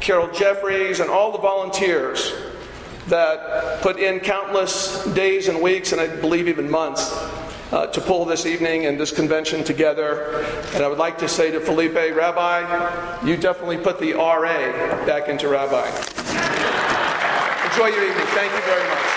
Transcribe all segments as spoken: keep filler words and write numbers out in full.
Carol Jeffries, and all the volunteers that put in countless days and weeks, and I believe even months, uh, to pull this evening and this convention together. And I would like to say to Felipe, Rabbi, you definitely put the R A back into Rabbi. Enjoy your evening. Thank you very much.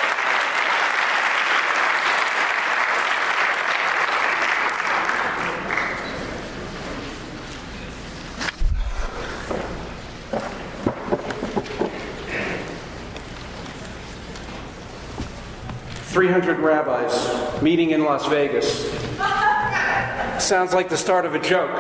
three hundred rabbis meeting in Las Vegas. Sounds like the start of a joke.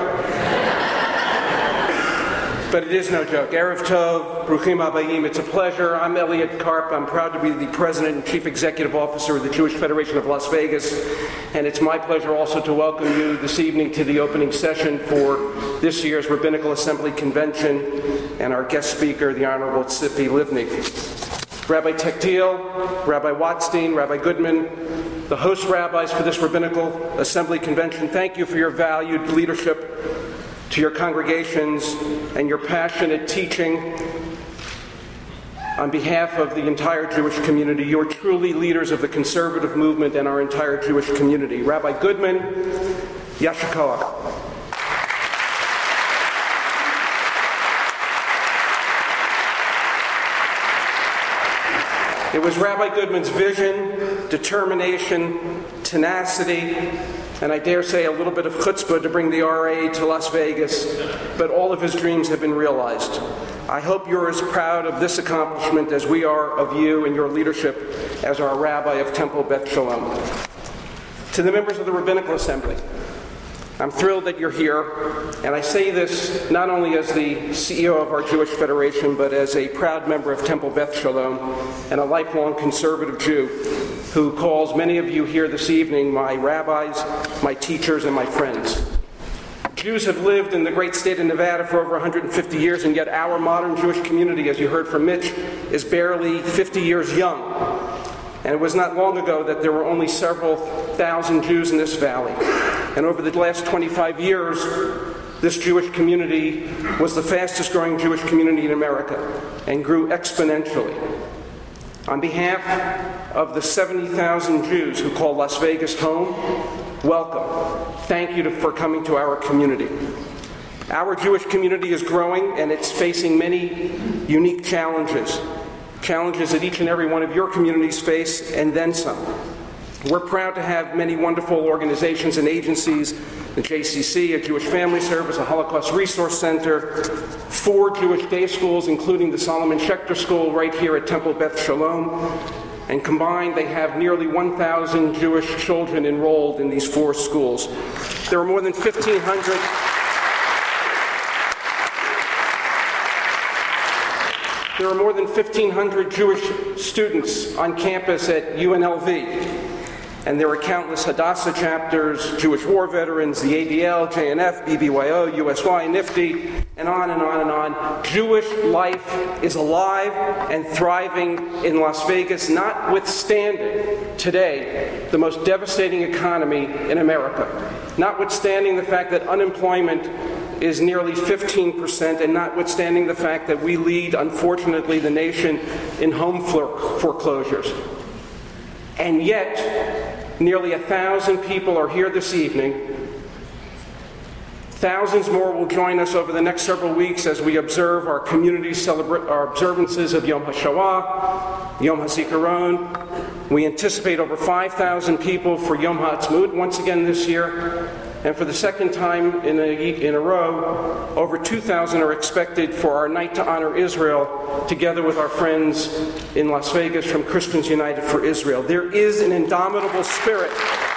But it is no joke. Erev Tov, Bruchim Habayim. It's a pleasure. I'm Elliot Karp. I'm proud to be the President and Chief Executive Officer of the Jewish Federation of Las Vegas. And it's my pleasure also to welcome you this evening to the opening session for this year's Rabbinical Assembly Convention and our guest speaker, the Honorable Tzipi Livni. Rabbi Tectil, Rabbi Watstein, Rabbi Goodman, the host rabbis for this Rabbinical Assembly Convention, thank you for your valued leadership to your congregations and your passionate teaching on behalf of the entire Jewish community. You're truly leaders of the conservative movement and our entire Jewish community. Rabbi Goodman, Yasher Koach. It was Rabbi Goodman's vision, determination, tenacity, and I dare say a little bit of chutzpah to bring the R A to Las Vegas, but all of his dreams have been realized. I hope you're as proud of this accomplishment as we are of you and your leadership as our Rabbi of Temple Beth Shalom. To the members of the Rabbinical Assembly, I'm thrilled that you're here, and I say this not only as the C E O of our Jewish Federation, but as a proud member of Temple Beth Shalom and a lifelong conservative Jew who calls many of you here this evening my rabbis, my teachers, and my friends. Jews have lived in the great state of Nevada for over one hundred fifty years, and yet our modern Jewish community, as you heard from Mitch, is barely fifty years young. And it was not long ago that there were only several thousand Jews in this valley. And over the last twenty-five years, this Jewish community was the fastest growing Jewish community in America and grew exponentially. On behalf of the seventy thousand Jews who call Las Vegas home, welcome. Thank you to, for coming to our community. Our Jewish community is growing, and it's facing many unique challenges. Challenges that each and every one of your communities face, and then some. We're proud to have many wonderful organizations and agencies, the J C C, a Jewish Family Service, a Holocaust Resource Center, four Jewish day schools, including the Solomon Schechter School right here at Temple Beth Shalom. And combined, they have nearly one thousand Jewish children enrolled in these four schools. There are more than fifteen hundred... There are more than fifteen hundred Jewish students on campus at U N L V. And there are countless Hadassah chapters, Jewish war veterans, the A D L, J N F, B B Y O, U S Y, NIFTY, and on and on and on. Jewish life is alive and thriving in Las Vegas, notwithstanding today the most devastating economy in America. Notwithstanding the fact that unemployment is nearly fifteen percent, and notwithstanding the fact that we lead, unfortunately, the nation in home foreclosures. And yet, nearly a thousand people are here this evening. Thousands more will join us over the next several weeks as we observe our community celebra- our observances of Yom HaShoah, Yom HaZikaron. We anticipate over five thousand people for Yom HaAtzmaut once again this year. And for the second time in a, in a row, over two thousand are expected for our Night to Honor Israel, together with our friends in Las Vegas from Christians United for Israel. There is an indomitable spirit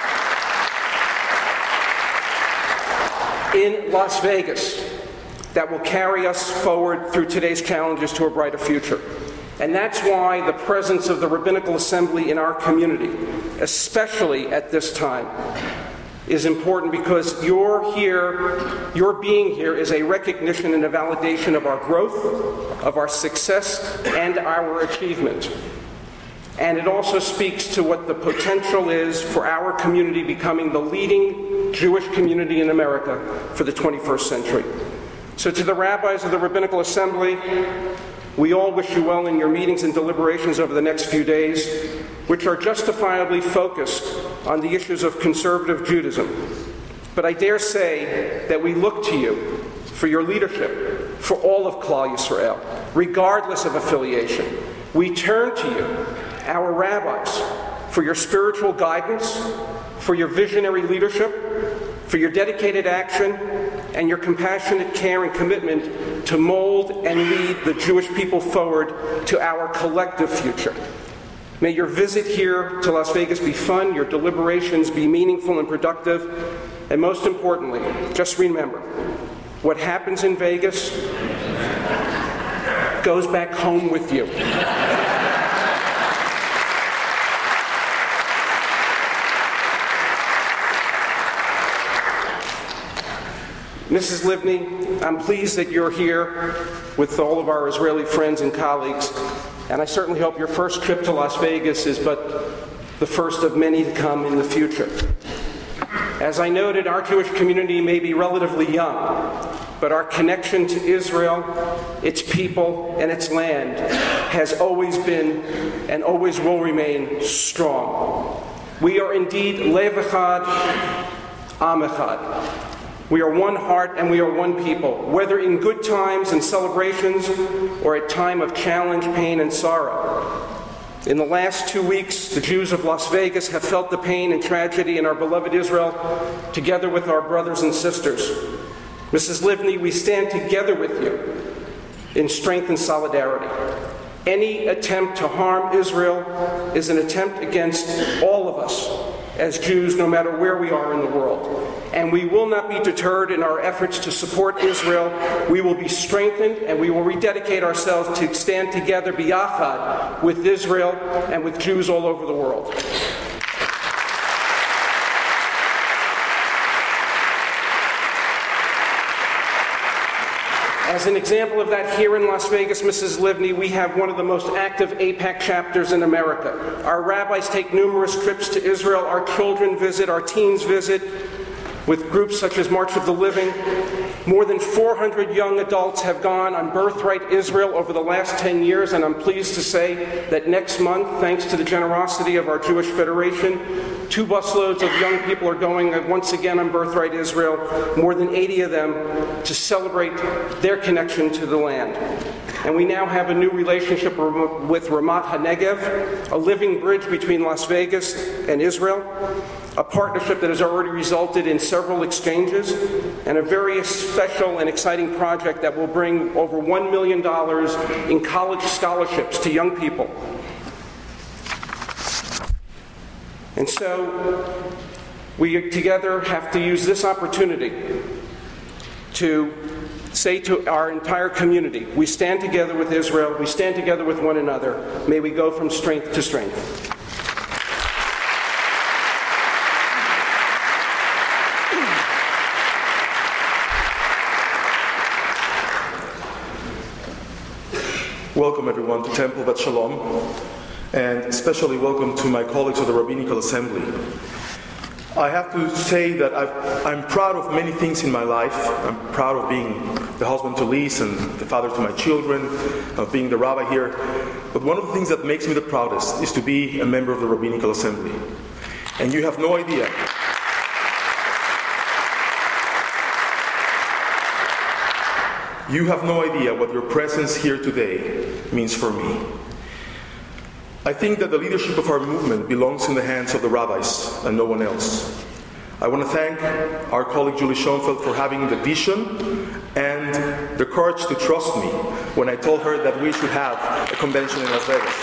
in Las Vegas that will carry us forward through today's challenges to a brighter future. And that's why the presence of the Rabbinical Assembly in our community, especially at this time, is important, because you're here, your being here is a recognition and a validation of our growth, of our success, and our achievement. And it also speaks to what the potential is for our community becoming the leading Jewish community in America for the twenty-first century. So to the rabbis of the Rabbinical Assembly, we all wish you well in your meetings and deliberations over the next few days, which are justifiably focused on the issues of conservative Judaism. But I dare say that we look to you for your leadership, for all of Klal Yisrael, regardless of affiliation. We turn to you, our rabbis, for your spiritual guidance, for your visionary leadership, for your dedicated action, and your compassionate care and commitment to mold and lead the Jewish people forward to our collective future. May your visit here to Las Vegas be fun, your deliberations be meaningful and productive, and most importantly, just remember, what happens in Vegas goes back home with you. Missus Livni, I'm pleased that you're here with all of our Israeli friends and colleagues, and I certainly hope your first trip to Las Vegas is but the first of many to come in the future. As I noted, our Jewish community may be relatively young, but our connection to Israel, its people, and its land has always been and always will remain strong. We are indeed Lev Echad, Am Echad. We are one heart and we are one people, whether in good times and celebrations or at time of challenge, pain, and sorrow. In the last two weeks, the Jews of Las Vegas have felt the pain and tragedy in our beloved Israel, together with our brothers and sisters. Missus Livni, we stand together with you in strength and solidarity. Any attempt to harm Israel is an attempt against all of us as Jews, no matter where we are in the world. And we will not be deterred in our efforts to support Israel. We will be strengthened and we will rededicate ourselves to stand together biyachad with Israel and with Jews all over the world. As an example of that, here in Las Vegas, Missus Livni, we have one of the most active AIPAC chapters in America. Our rabbis take numerous trips to Israel. Our children visit, our teens visit, with groups such as March of the Living. More than four hundred young adults have gone on Birthright Israel over the last ten years, and I'm pleased to say that next month, thanks to the generosity of our Jewish Federation, two busloads of young people are going once again on Birthright Israel, more than eighty of them, to celebrate their connection to the land. And we now have a new relationship with Ramat HaNegev, a living bridge between Las Vegas and Israel, a partnership that has already resulted in several exchanges, and a very special and exciting project that will bring over one million dollars in college scholarships to young people. And so, we together have to use this opportunity to say to our entire community, we stand together with Israel, we stand together with one another. May we go from strength to strength. Welcome everyone to Temple Bat Shalom, and especially welcome to my colleagues of the Rabbinical Assembly. I have to say that I've, I'm proud of many things in my life. I'm proud of being the husband to Lise and the father to my children, of being the rabbi here. But one of the things that makes me the proudest is to be a member of the Rabbinical Assembly. And you have no idea. You have no idea what your presence here today means for me. I think that the leadership of our movement belongs in the hands of the rabbis and no one else. I want to thank our colleague Julie Schoenfeld for having the vision and the courage to trust me when I told her that we should have a convention in Las Vegas.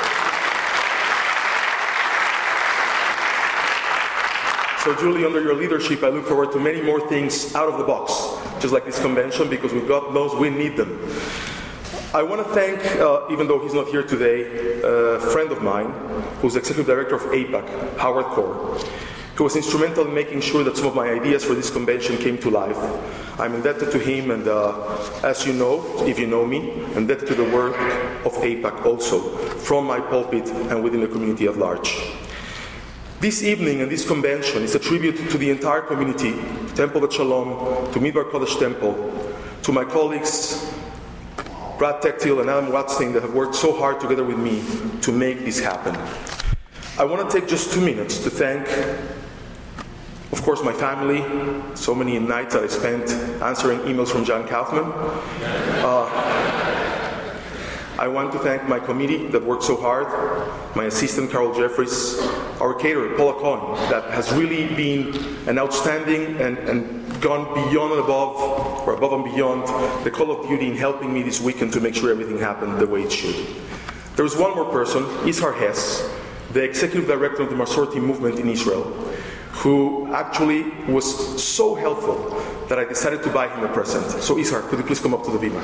So Julie, under your leadership, I look forward to many more things out of the box, just like this convention, because we God knows we need them. I want to thank, uh, even though he's not here today, a friend of mine who's executive director of AIPAC, Howard Core, who was instrumental in making sure that some of my ideas for this convention came to life. I'm indebted to him, and uh, as you know, if you know me, I'm indebted to the work of AIPAC also, from my pulpit and within the community at large. This evening and this convention is a tribute to the entire community, Temple Bat Shalom, to Midbar Kodesh Temple, to to my colleagues, Brad Techtil and Adam Watstein, that have worked so hard together with me to make this happen. I want to take just two minutes to thank, of course, my family. So many nights that I spent answering emails from John Kaufman. Uh, I want to thank my committee that worked so hard, my assistant Carol Jeffries, our caterer Paula Cohen, that has really been an outstanding and, and gone beyond and above, or above and beyond the call of duty in helping me this weekend to make sure everything happened the way it should. There was one more person, Ishar Hess, the executive director of the Masorti movement in Israel, who actually was so helpful that I decided to buy him a present. So Ishar, could you please come up to the bima?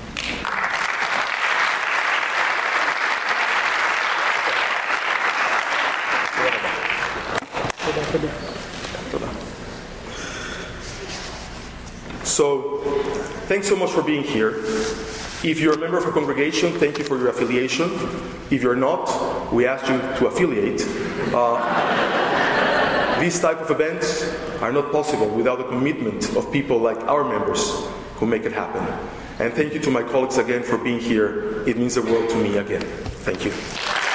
So, thanks so much for being here. If you're a member of a congregation, thank you for your affiliation. If you're not, we ask you to affiliate. Uh, these type of events are not possible without the commitment of people like our members who make it happen. And thank you to my colleagues again for being here. It means the world to me again. Thank you.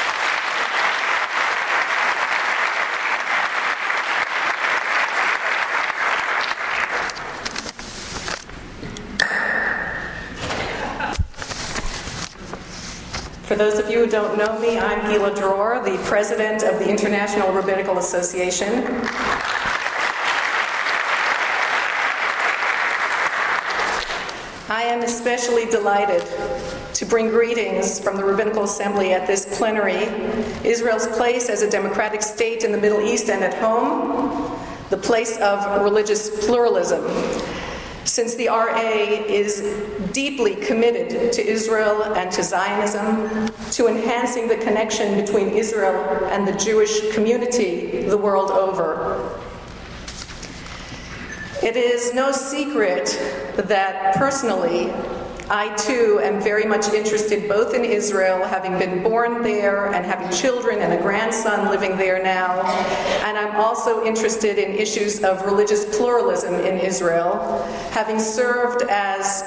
For those of you who don't know me, I'm Gila Dror, the president of the International Rabbinical Association. I am especially delighted to bring greetings from the Rabbinical Assembly at this plenary, Israel's place as a democratic state in the Middle East and at home, the place of religious pluralism. Since the R A is deeply committed to Israel and to Zionism, to enhancing the connection between Israel and the Jewish community the world over. It is no secret that personally, I too am very much interested both in Israel, having been born there and having children and a grandson living there now, and I'm also interested in issues of religious pluralism in Israel, having served as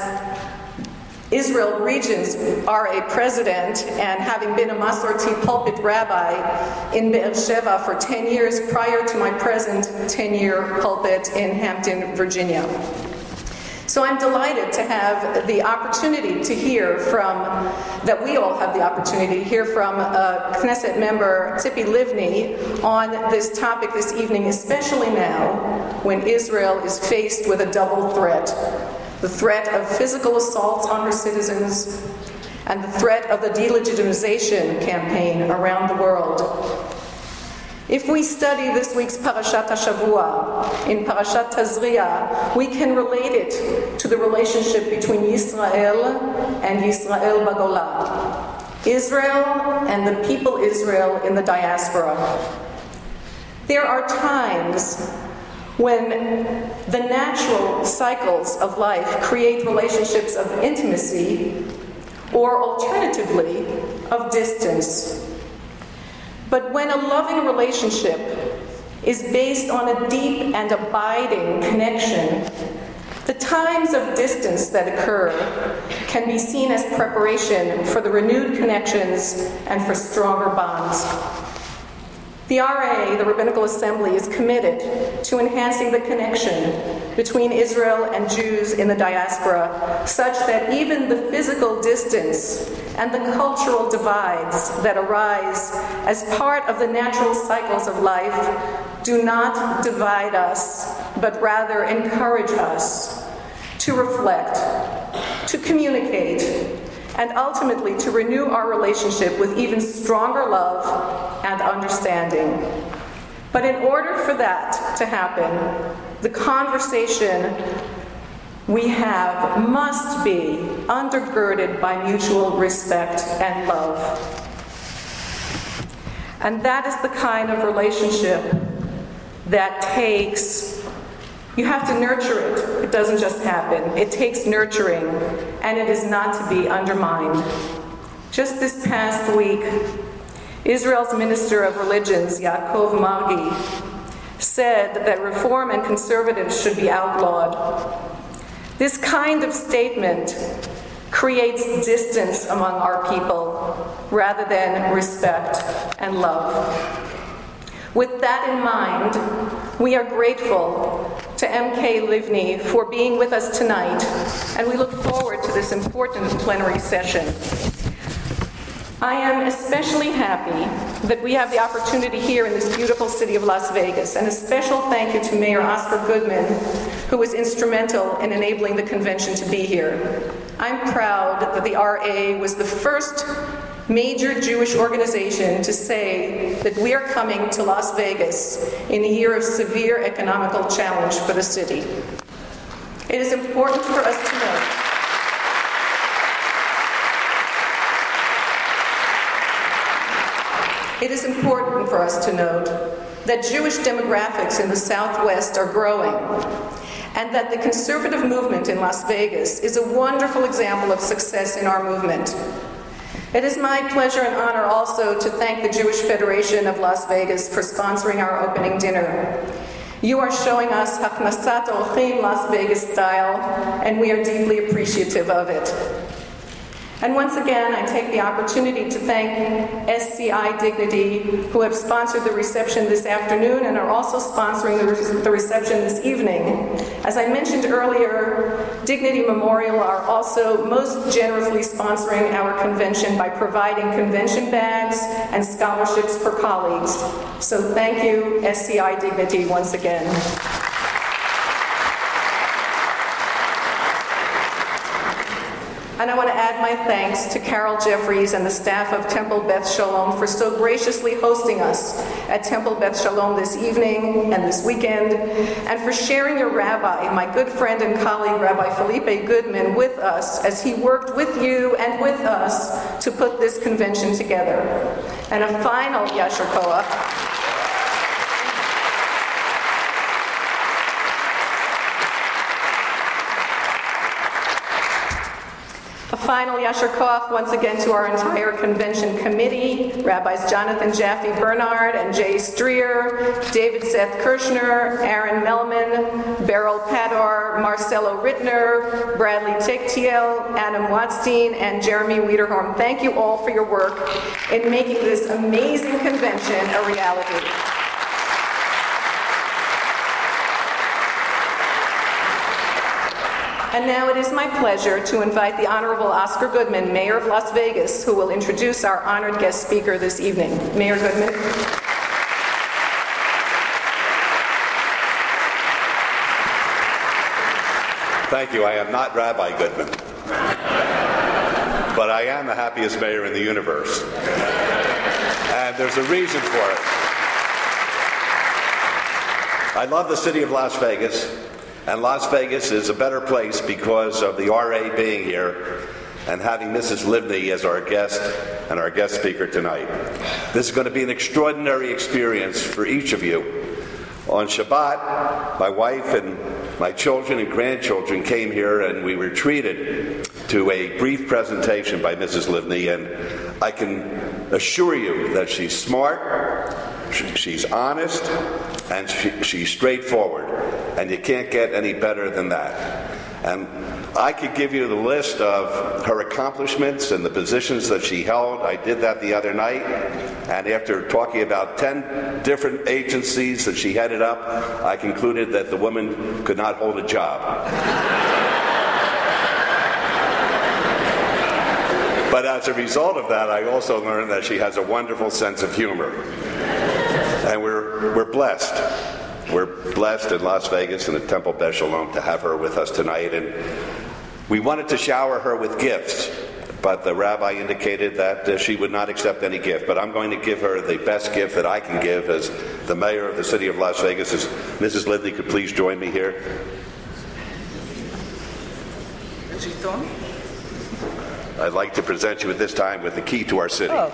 Israel Region's R A president and having been a Masorti pulpit rabbi in Be'er Sheva for ten years prior to my present ten-year pulpit in Hampton, Virginia. So I'm delighted to have the opportunity to hear from, that we all have the opportunity to hear from uh, Knesset member Tzipi Livni on this topic this evening, especially now when Israel is faced with a double threat. The threat of physical assaults on her citizens and the threat of the delegitimization campaign around the world. If we study this week's Parashat HaShavua, in Parashat Tazria, we can relate it to the relationship between Yisrael and Yisrael Bagola, Israel and the people Israel in the diaspora. There are times when the natural cycles of life create relationships of intimacy or alternatively of distance. But when a loving relationship is based on a deep and abiding connection, the times of distance that occur can be seen as preparation for the renewed connections and for stronger bonds. The R A, the Rabbinical Assembly, is committed to enhancing the connection between Israel and Jews in the diaspora, such that even the physical distance and the cultural divides that arise as part of the natural cycles of life do not divide us, but rather encourage us to reflect, to communicate, and ultimately to renew our relationship with even stronger love and understanding. But in order for that to happen, the conversation we have must be undergirded by mutual respect and love. And that is the kind of relationship that takes, you have to nurture it. It doesn't just happen. It takes nurturing, and it is not to be undermined. Just this past week, Israel's Minister of Religions, Yaakov Margi, said that reform and conservatives should be outlawed. This kind of statement creates distance among our people rather than respect and love. With that in mind, we are grateful to M K Livni for being with us tonight, and we look forward to this important plenary session. I am especially happy that we have the opportunity here in this beautiful city of Las Vegas, and a special thank you to Mayor Oscar Goodman, who was instrumental in enabling the convention to be here. I'm proud that the R A was the first major Jewish organization to say that we are coming to Las Vegas in a year of severe economical challenge for the city. It is important for us to know It is important for us to note that Jewish demographics in the Southwest are growing, and that the conservative movement in Las Vegas is a wonderful example of success in our movement. It is my pleasure and honor also to thank the Jewish Federation of Las Vegas for sponsoring our opening dinner. You are showing us Haknasat Orchim Las Vegas style, and we are deeply appreciative of it. And once again, I take the opportunity to thank S C I Dignity, who have sponsored the reception this afternoon and are also sponsoring the, re- the reception this evening. As I mentioned earlier, Dignity Memorial are also most generously sponsoring our convention by providing convention bags and scholarships for colleagues. So thank you, S C I Dignity, once again. And I want to add my thanks to Carol Jeffries and the staff of Temple Beth Shalom for so graciously hosting us at Temple Beth Shalom this evening and this weekend, and for sharing your rabbi, my good friend and colleague, Rabbi Felipe Goodman, with us as he worked with you and with us to put this convention together. And a final Yasher Koach. A final Yasher Koach once again to our entire convention committee, Rabbis Jonathan Jaffe Bernard and Jay Streer, David Seth Kirshner, Aaron Melman, Beryl Padar, Marcelo Rittner, Bradley Tichtiel, Adam Watstein, and Jeremy Wiederhorn. Thank you all for your work in making this amazing convention a reality. And now it is my pleasure to invite the Honorable Oscar Goodman, Mayor of Las Vegas, who will introduce our honored guest speaker this evening. Mayor Goodman. Thank you. I am not Rabbi Goodman, but I am the happiest mayor in the universe. And there's a reason for it. I love the city of Las Vegas. And Las Vegas is a better place because of the R A being here and having Missus Livni as our guest and our guest speaker tonight. This is going to be an extraordinary experience for each of you. On Shabbat, my wife and my children and grandchildren came here and we were treated to a brief presentation by Missus Livni, and I can assure you that she's smart, she's honest, and she, she's straightforward. And you can't get any better than that. And I could give you the list of her accomplishments and the positions that she held. I did that the other night. And after talking about ten different agencies that she headed up, I concluded that the woman could not hold a job. But as a result of that, I also learned that she has a wonderful sense of humor. And we're we're blessed. We're blessed in Las Vegas and at Temple Beth Shalom to have her with us tonight. And we wanted to shower her with gifts, but the rabbi indicated that uh, she would not accept any gift. But I'm going to give her the best gift that I can give as the mayor of the city of Las Vegas. As Missus Livni could please join me here. I'd like to present you at this time with the key to our city. Oh.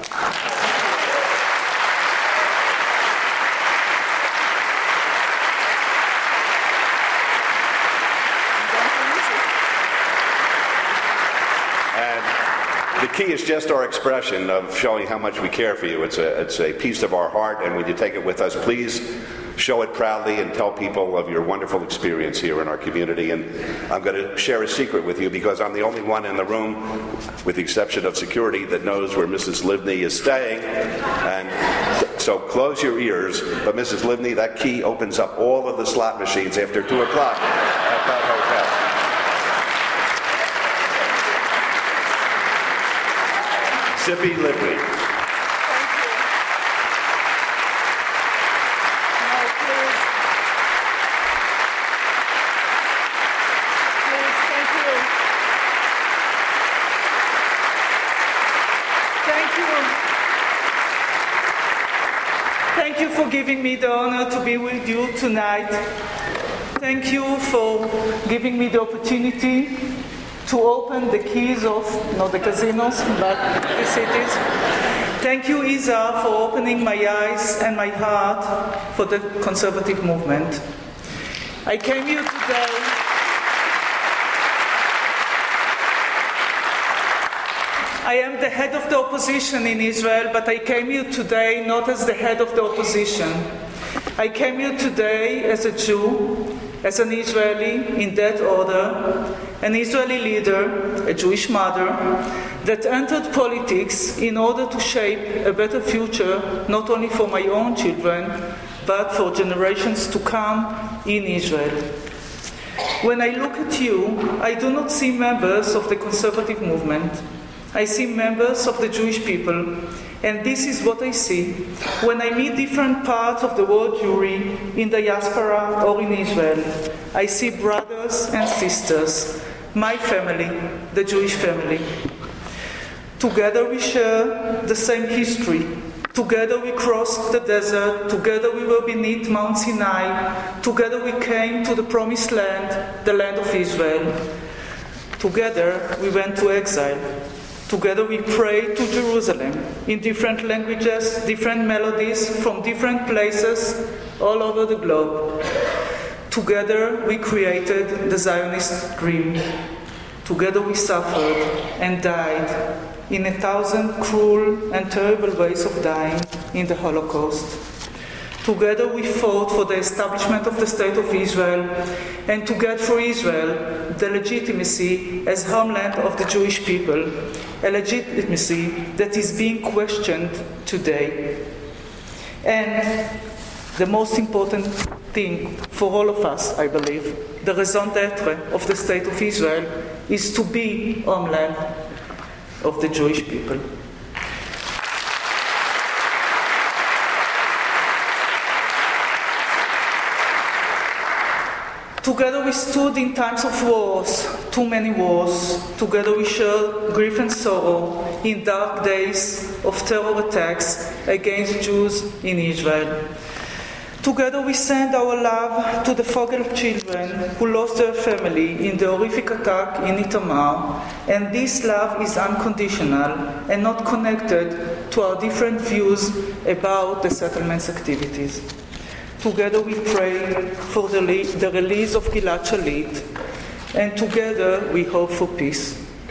The key is just our expression of showing how much we care for you. It's a, it's a piece of our heart, and when you take it with us, please show it proudly and tell people of your wonderful experience here in our community. And I'm going to share a secret with you because I'm the only one in the room, with the exception of security, that knows where Missus Livni is staying. And so close your ears. But Missus Livni, that key opens up all of the slot machines after two o'clock at that hotel. Zippy Livni. Thank you for giving me the honor to be with you tonight. Thank you for giving me the opportunity to open the keys of, not the casinos, but the cities. Thank you, Isa, for opening my eyes and my heart for the conservative movement. I came here today I am the head of the opposition in Israel, but I came here today not as the head of the opposition. I came here today as a Jew, as an Israeli in that order, an Israeli leader, a Jewish mother, that entered politics in order to shape a better future, not only for my own children, but for generations to come in Israel. When I look at you, I do not see members of the conservative movement. I see members of the Jewish people, and this is what I see when I meet different parts of the world Jewry in the diaspora or in Israel. I see brothers and sisters, my family, the Jewish family. Together we share the same history. Together we crossed the desert. Together we were beneath Mount Sinai. Together we came to the promised land, the land of Israel. Together we went to exile. Together we prayed to Jerusalem in different languages, different melodies from different places all over the globe. Together we created the Zionist dream. Together we suffered and died in a thousand cruel and terrible ways of dying in the Holocaust. Together we fought for the establishment of the State of Israel and to get for Israel the legitimacy as homeland of the Jewish people, a legitimacy that is being questioned today. And the most important thing for all of us, I believe, the raison d'etre of the State of Israel is to be homeland of the Jewish people. Together we stood in times of wars, too many wars. Together we shared grief and sorrow in dark days of terror attacks against Jews in Israel. Together we send our love to the Fogel children who lost their family in the horrific attack in Itamar, and this love is unconditional and not connected to our different views about the settlement's activities. Together we pray for the, le- the release of Gilad Shalit, and together we hope for peace.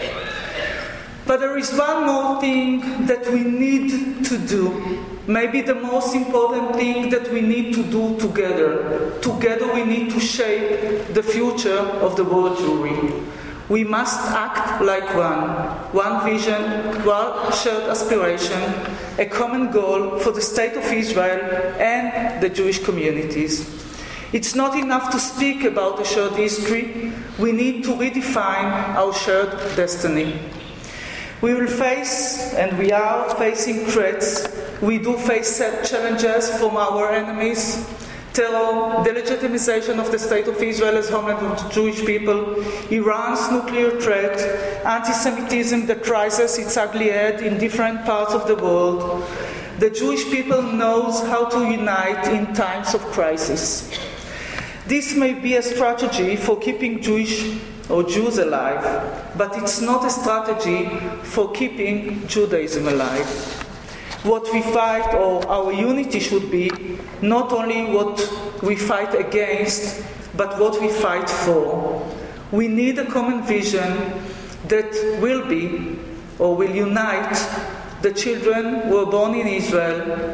But there is one more thing that we need to do, maybe the most important thing that we need to do together. Together we need to shape the future of the world Jewry. We must act like one, one vision, one shared aspiration, a common goal for the State of Israel and the Jewish communities. It's not enough to speak about a shared history. We need to redefine our shared destiny. We will face, and we are facing threats. We do face challenges from our enemies. Terror, the legitimization of the State of Israel as homeland of the Jewish people, Iran's nuclear threat, anti-Semitism that rises its ugly head in different parts of the world. The Jewish people knows how to unite in times of crisis. This may be a strategy for keeping Jewish or Jews alive, but it's not a strategy for keeping Judaism alive. What we fight, or our unity should be, not only what we fight against, but what we fight for. We need a common vision that will be, or will unite, the children who were born in Israel,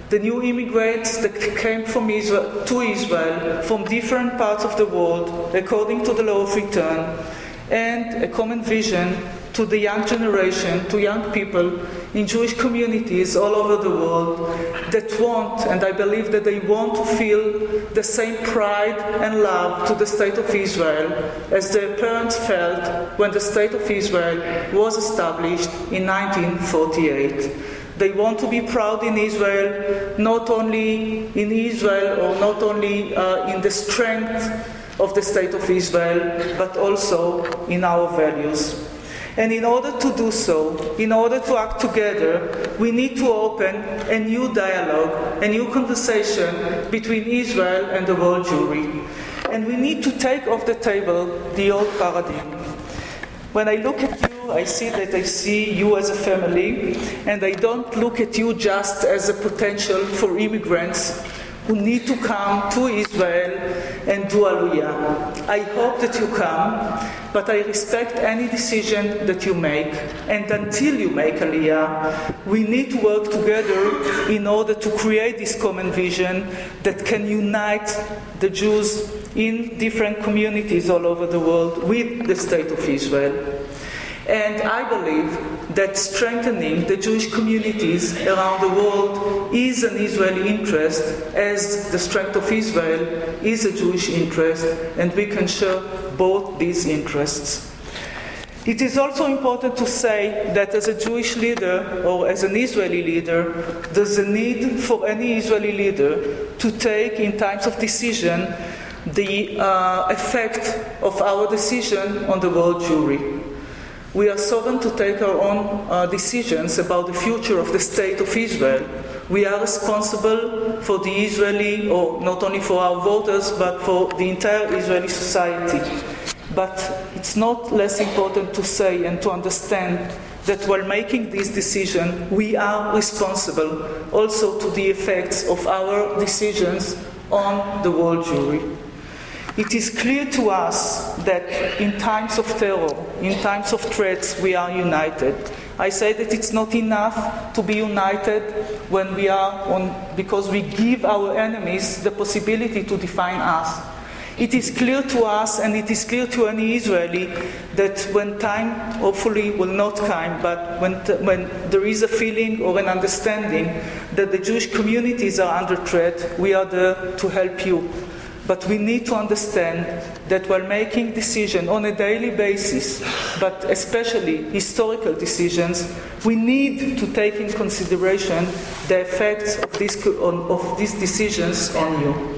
the new immigrants that came from Israel, to Israel from different parts of the world, according to the law of return, and a common vision to the young generation, to young people in Jewish communities all over the world that want, and I believe that they want to feel the same pride and love to the State of Israel as their parents felt when the State of Israel was established in nineteen forty-eight. They want to be proud in Israel, not only in Israel or not only uh, in the strength of the State of Israel, but also in our values. And in order to do so, in order to act together, we need to open a new dialogue, a new conversation between Israel and the world Jewry. And we need to take off the table the old paradigm. When I look at you, I see that I see you as a family, and I don't look at you just as a potential for immigrants who need to come to Israel and do Aliyah. I hope that you come, but I respect any decision that you make. And until you make Aliyah, we need to work together in order to create this common vision that can unite the Jews in different communities all over the world with the State of Israel. And I believe that strengthening the Jewish communities around the world is an Israeli interest, as the strength of Israel is a Jewish interest, and we can share both these interests. It is also important to say that as a Jewish leader or as an Israeli leader, there's a need for any Israeli leader to take in times of decision the uh, effect of our decision on the world Jewry. We are sovereign to take our own uh, decisions about the future of the State of Israel. We are responsible for the Israeli, or not only for our voters, but for the entire Israeli society. But it's not less important to say and to understand that while making this decision, we are responsible also to the effects of our decisions on the world Jewry. It is clear to us that in times of terror, in times of threats, we are united. I say that it's not enough to be united when we are on, because we give our enemies the possibility to define us. It is clear to us, and it is clear to any Israeli, that when time hopefully will not come, but when, t- when there is a feeling or an understanding that the Jewish communities are under threat, we are there to help you. But we need to understand that while making decisions on a daily basis, but especially historical decisions, we need to take in consideration the effects of these, of these decisions on you.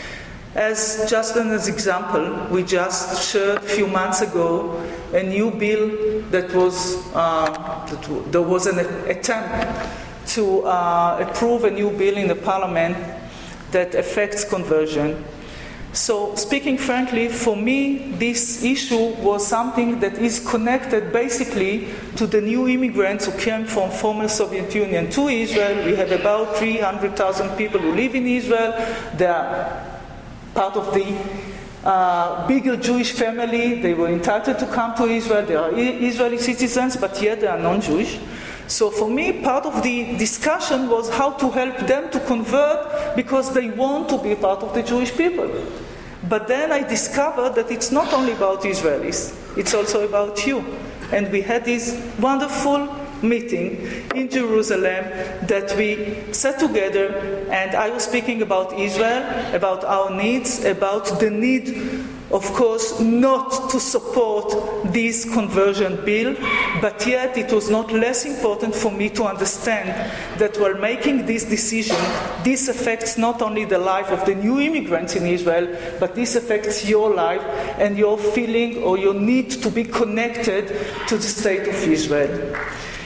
As just as an example, we just shared a few months ago a new bill that was, uh, that w- there was an attempt to uh, approve a new bill in the parliament that affects conversion. So, speaking frankly, for me, this issue was something that is connected basically to the new immigrants who came from former Soviet Union to Israel. We have about three hundred thousand people who live in Israel. They are part of the uh, bigger Jewish family. They were entitled to come to Israel. They are Israeli citizens, but yet they are non-Jewish. So for me, part of the discussion was how to help them to convert because they want to be part of the Jewish people. But then I discovered that it's not only about Israelis, it's also about you. And we had this wonderful meeting in Jerusalem that we sat together, and I was speaking about Israel, about our needs, about the need, of course, not to support this conversion bill, but yet it was not less important for me to understand that while making this decision, this affects not only the life of the new immigrants in Israel, but this affects your life and your feeling or your need to be connected to the State of Israel.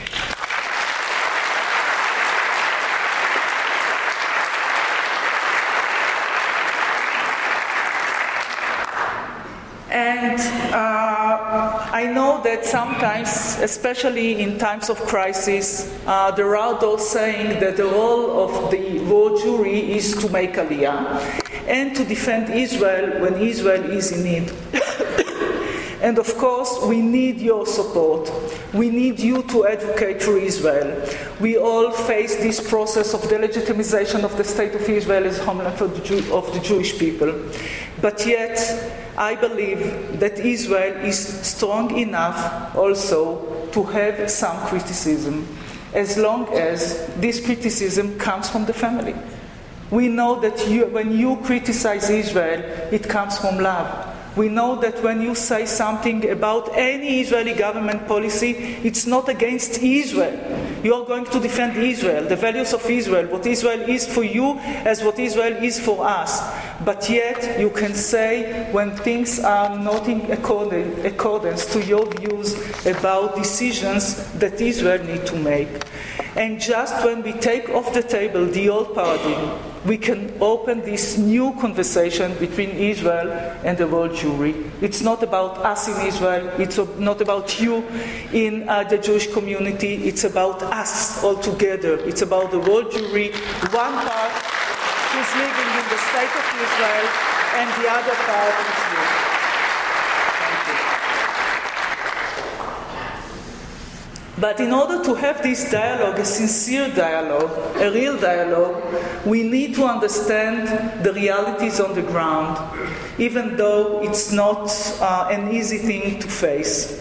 And uh, I know that sometimes, especially in times of crisis, uh, there are those saying that the role of the world Jewry is to make Aliyah and to defend Israel when Israel is in need. And of course, we need your support. We need you to advocate for Israel. We all face this process of delegitimization of the state of Israel as homeland for the Jew- of the Jewish people. But yet, I believe that Israel is strong enough also to have some criticism, as long as this criticism comes from the family. We know that you, when you criticize Israel, it comes from love. We know that when you say something about any Israeli government policy, it's not against Israel. You are going to defend Israel, the values of Israel, what Israel is for you as what Israel is for us. But yet you can say when things are not in accordance to your views about decisions that Israel need to make. And just when we take off the table the old paradigm, we can open this new conversation between Israel and the world Jewry. It's not about us in Israel, it's not about you in uh, the Jewish community, it's about us all together. It's about the world Jewry, one part who's living in the state of Israel and the other part is you. But in order to have this dialogue, a sincere dialogue, a real dialogue, we need to understand the realities on the ground, even though it's not uh, an easy thing to face.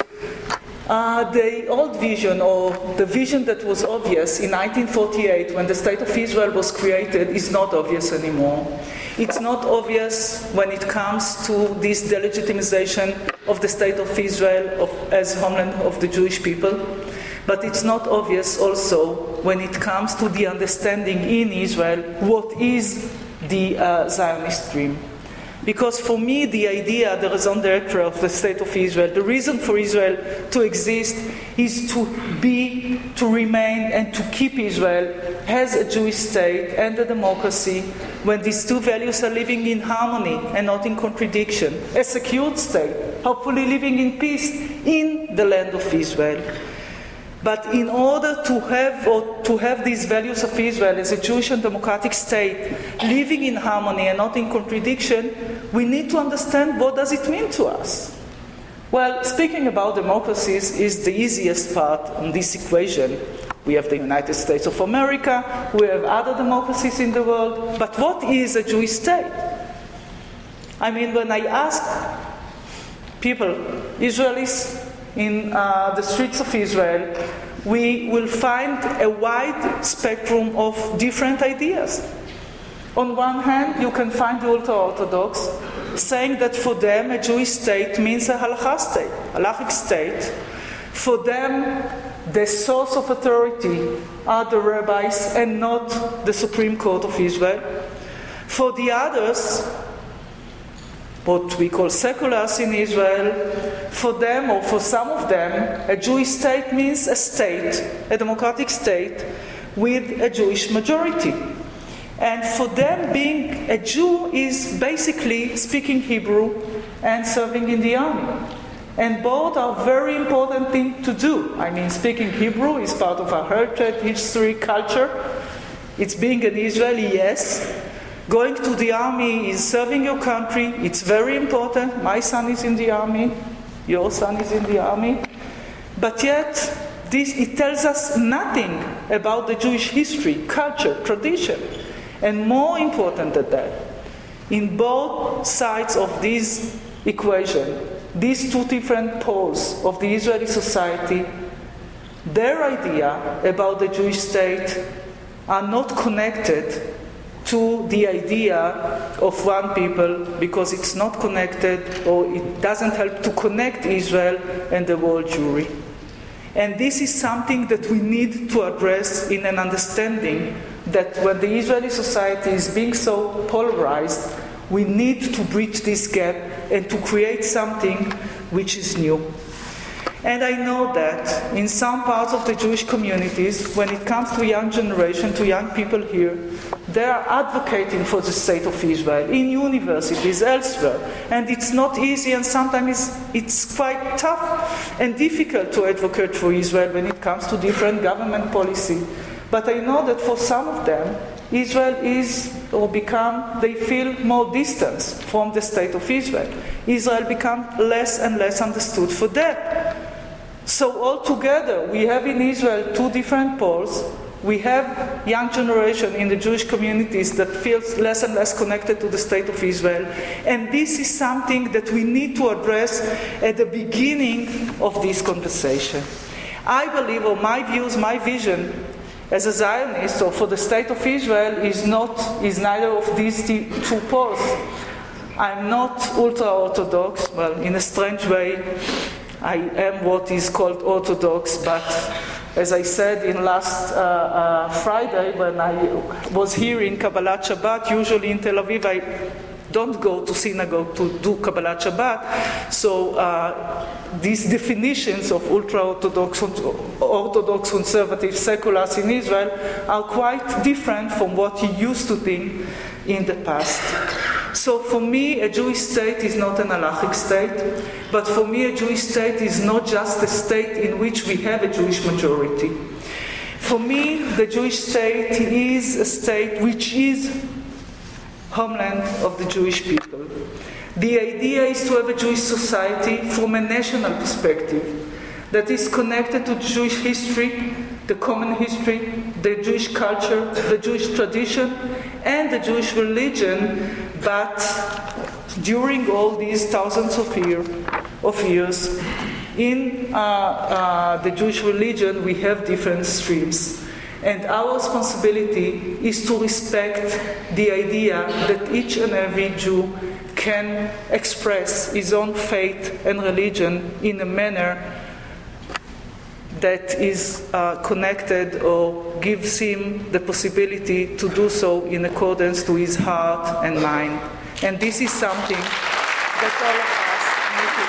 Uh, the old vision, or the vision that was obvious in nineteen forty-eight when the State of Israel was created, is not obvious anymore. It's not obvious when it comes to this delegitimization of the State of Israel of, as homeland of the Jewish people, but it's not obvious also when it comes to the understanding in Israel what is the uh, Zionist dream. Because for me, the idea, the raison d'etre of the State of Israel, the reason for Israel to exist is to be, to remain, and to keep Israel as a Jewish state and a democracy when these two values are living in harmony and not in contradiction. A secured state, hopefully living in peace in the land of Israel. But in order to have or to have these values of Israel as a Jewish and democratic state living in harmony and not in contradiction, we need to understand what does it mean to us. Well, speaking about democracies is the easiest part on this equation. We have the United States of America, we have other democracies in the world, but what is a Jewish state? I mean, when I ask people, Israelis, in uh, the streets of Israel, we will find a wide spectrum of different ideas. On one hand, you can find the ultra-Orthodox saying that for them a Jewish state means a halakha state, a halachic state. For them, the source of authority are the rabbis and not the Supreme Court of Israel. For the others, what we call seculars in Israel, for them or for some of them, a Jewish state means a state, a democratic state with a Jewish majority. And for them, being a Jew is basically speaking Hebrew and serving in the army. And both are very important things to do. I mean, speaking Hebrew is part of our heritage, history, culture. It's being an Israeli, yes. Going to the army is serving your country. It's very important. My son is in the army. Your son is in the army. But yet, this, it tells us nothing about the Jewish history, culture, tradition. And more important than that, in both sides of this equation, these two different poles of the Israeli society, their idea about the Jewish state are not connected to the idea of one people, because it's not connected, or it doesn't help to connect Israel and the world Jewry. And this is something that we need to address in an understanding that when the Israeli society is being so polarized, we need to bridge this gap and to create something which is new. And I know that in some parts of the Jewish communities, when it comes to young generation, to young people here, they are advocating for the state of Israel in universities, elsewhere. And it's not easy, and sometimes it's quite tough and difficult to advocate for Israel when it comes to different government policy. But I know that for some of them, Israel is or become, they feel more distance from the state of Israel. Israel become less and less understood for them. So altogether, we have in Israel two different poles. We have young generation in the Jewish communities that feels less and less connected to the state of Israel. And this is something that we need to address at the beginning of this conversation. I believe, or my views, my vision as a Zionist or for the state of Israel is not is neither of these two poles. I'm not ultra-Orthodox. Well, in a strange way, I am what is called Orthodox, but as I said in last uh, uh, Friday when I was hearing Kabbalat Shabbat, usually in Tel Aviv I don't go to synagogue to do Kabbalat Shabbat. So uh, these definitions of ultra-Orthodox, Orthodox, conservative, seculars in Israel are quite different from what you used to think in the past. So for me, a Jewish state is not an halachic state, but for me a Jewish state is not just a state in which we have a Jewish majority. For me, the Jewish state is a state which is homeland of the Jewish people. The idea is to have a Jewish society from a national perspective that is connected to Jewish history, the common history, the Jewish culture, the Jewish tradition, and the Jewish religion, but during all these thousands of, year, of years, in uh, uh, the Jewish religion we have different streams. And our responsibility is to respect the idea that each and every Jew can express his own faith and religion in a manner that is uh, connected or gives him the possibility to do so in accordance to his heart and mind. And this is something that all of us need to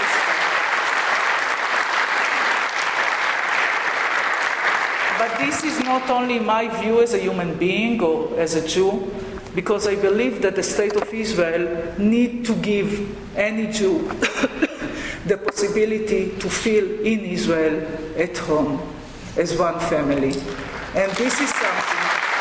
respect. But this is not only my view as a human being or as a Jew, because I believe that the state of Israel need to give any Jew the possibility to feel in Israel at home as one family. And this is something